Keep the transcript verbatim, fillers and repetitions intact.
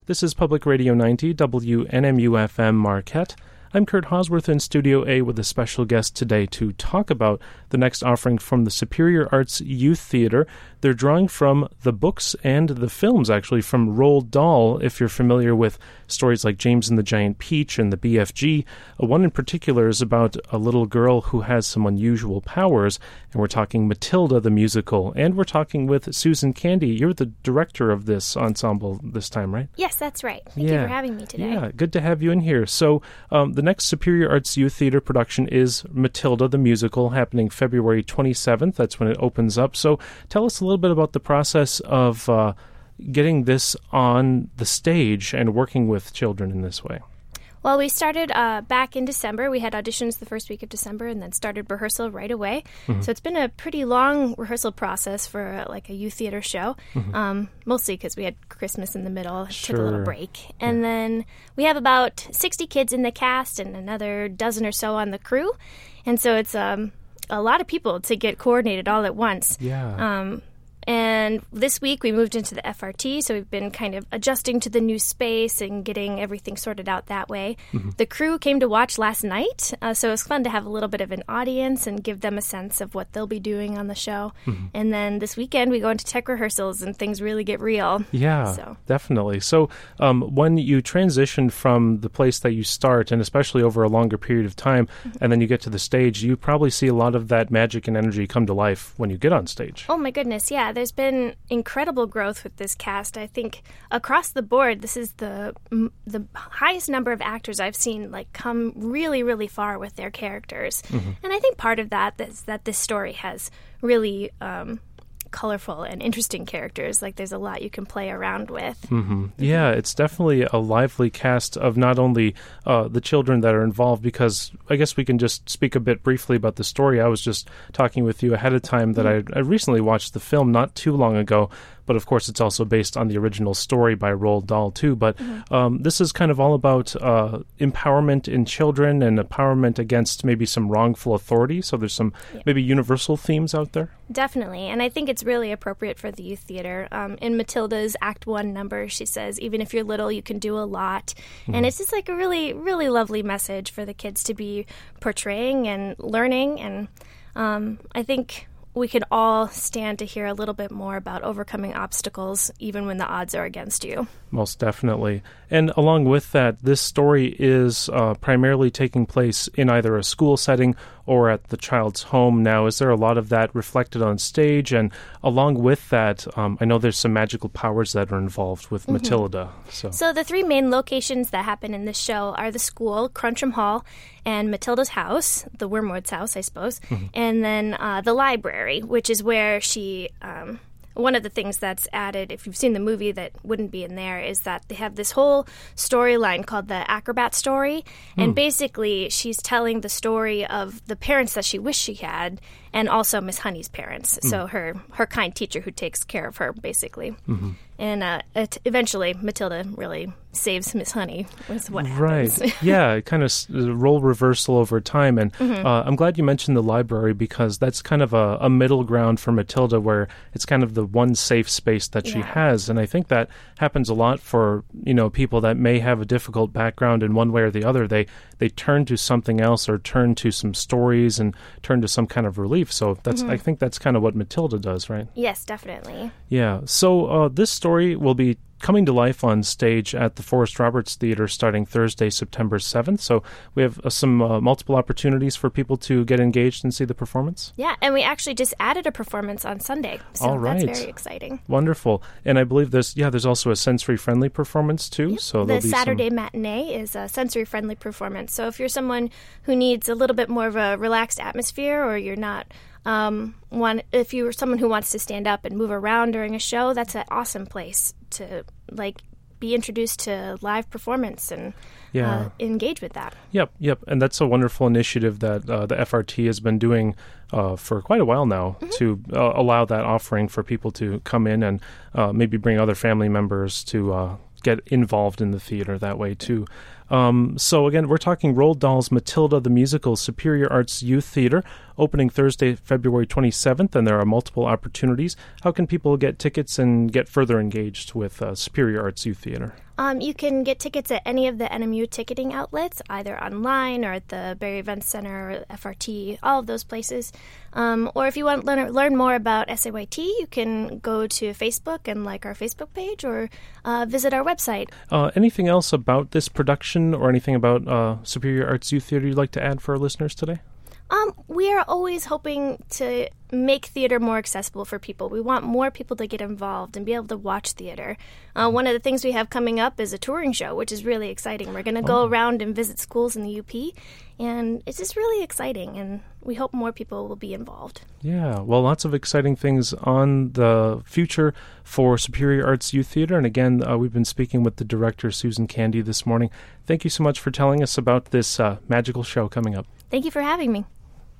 This is Public Radio ninety, W N M U F M Marquette. I'm Kurt Hosworth in Studio A with a special guest today to talk about the next offering from the Superior Arts Youth Theater. They're drawing from the books and the films, actually, from Roald Dahl, if you're familiar with stories like James and the Giant Peach and the B F G. Uh, one in particular is about a little girl who has some unusual powers, and we're talking Matilda the musical, and we're talking with Susan Candy. You're the director of this ensemble this time, right? Yes, that's right. Thank yeah. you for having me today. Yeah, good to have you in here. So um, the next Superior Arts Youth Theater production is Matilda the musical, happening February twenty-seventh. That's when it opens up. So tell us a little bit about the process of uh, getting this on the stage and working with children in this way. Well, we started uh, back in December. We had auditions the first week of December and then started rehearsal right away. Mm-hmm. So it's been a pretty long rehearsal process for uh, like a youth theater show, mm-hmm. um, mostly because we had Christmas in the middle, sure. took a little break. And yeah. then we have about sixty kids in the cast and another dozen or so on the crew. And so it's um, a lot of people to get coordinated all at once. Yeah. Um, And this week we moved into the F R T, so we've been kind of adjusting to the new space and getting everything sorted out that way. Mm-hmm. The crew came to watch last night, uh, so it was fun to have a little bit of an audience and give them a sense of what they'll be doing on the show. Mm-hmm. And then this weekend we go into tech rehearsals and things really get real. Yeah, so. definitely. So um, when you transition from the place that you start, and especially over a longer period of time, mm-hmm. and then you get to the stage, you probably see a lot of that magic and energy come to life when you get on stage. Oh my goodness, yeah. There's been incredible growth with this cast. I think across the board, this is the the highest number of actors I've seen like come really, really far with their characters. Mm-hmm. And I think part of that is that this story has really um, colorful and interesting characters. Like there's a lot you can play around with. Mm-hmm. Yeah, it's definitely a lively cast of not only uh, the children that are involved, because I guess we can just speak a bit briefly about the story. I was just talking with you ahead of time that mm-hmm. I, I recently watched the film not too long ago, but of course it's also based on the original story by Roald Dahl too. But mm-hmm. um, this is kind of all about uh, empowerment in children and empowerment against maybe some wrongful authority. So there's some yeah. maybe universal themes out there. Definitely, and I think it's really appropriate for the youth theater. Um, in Matilda's Act One number, she says, even if you're little, you can do a lot. Mm-hmm. And it's just like a really, really lovely message for the kids to be portraying and learning. And um, I think we could all stand to hear a little bit more about overcoming obstacles, even when the odds are against you. Most definitely. And along with that, this story is uh, primarily taking place in either a school setting or at the child's home. Now, is there a lot of that reflected on stage? And along with that, um, I know there's some magical powers that are involved with mm-hmm. Matilda. So. so the three main locations that happen in this show are the school, Cruncham Hall, and Matilda's house, the Wormwood's house, I suppose, mm-hmm. and then uh, the library, which is where she... Um, One of the things that's added, if you've seen the movie that wouldn't be in there, is that they have this whole storyline called the Acrobat Story. Mm. And basically, she's telling the story of the parents that she wished she had, and also Miss Honey's parents. Mm. So her, her kind teacher who takes care of her, basically. Mm-hmm. And uh, it, eventually, Matilda really saves Miss Honey, is what happens. Right. Yeah, kind of role reversal over time. And mm-hmm. uh, I'm glad you mentioned the library, because that's kind of a, a middle ground for Matilda, where it's kind of the one safe space that yeah. she has. And I think that happens a lot for, you know, people that may have a difficult background in one way or the other. They they turn to something else, or turn to some stories, and turn to some kind of relief. So that's mm-hmm. I think that's kind of what Matilda does, right? Yes, definitely. Yeah. So uh, this story will be coming to life on stage at the Forrest Roberts Theater starting Thursday, September seventh. So we have uh, some uh, multiple opportunities for people to get engaged and see the performance. Yeah, and we actually just added a performance on Sunday. So All right. that's very exciting. Wonderful. And I believe there's, yeah, there's also a sensory-friendly performance too. Yep. So the Saturday some... matinee is a sensory-friendly performance. So if you're someone who needs a little bit more of a relaxed atmosphere, or you're not... Um, one, if you're someone who wants to stand up and move around during a show, that's an awesome place to like be introduced to live performance and yeah. uh, engage with that. Yep, yep, and that's a wonderful initiative that uh, the F R T has been doing uh, for quite a while now mm-hmm. to uh, allow that offering for people to come in and uh, maybe bring other family members to uh, get involved in the theater that way too. Um, so again, we're talking Roald Dahl's Matilda the Musical, Superior Arts Youth Theater, opening Thursday, February twenty-seventh, and there are multiple opportunities. How can people get tickets and get further engaged with uh, Superior Arts Youth Theater? Um, you can get tickets at any of the N M U ticketing outlets, either online or at the Barrie Events Center or F R T, all of those places. Um, or if you want to learn, learn more about S A Y T, you can go to Facebook and like our Facebook page or uh, visit our website. Uh, anything else about this production or anything about uh, Superior Arts Youth Theater you'd like to add for our listeners today? Um, we are always hoping to make theater more accessible for people. We want more people to get involved and be able to watch theater. Uh, one of the things we have coming up is a touring show, which is really exciting. We're going to go oh. around and visit schools in the U P, and it's just really exciting, and we hope more people will be involved. Yeah, well, lots of exciting things on the future for Superior Arts Youth Theater. And again, uh, we've been speaking with the director, Susan Candy, this morning. Thank you so much for telling us about this uh, magical show coming up. Thank you for having me.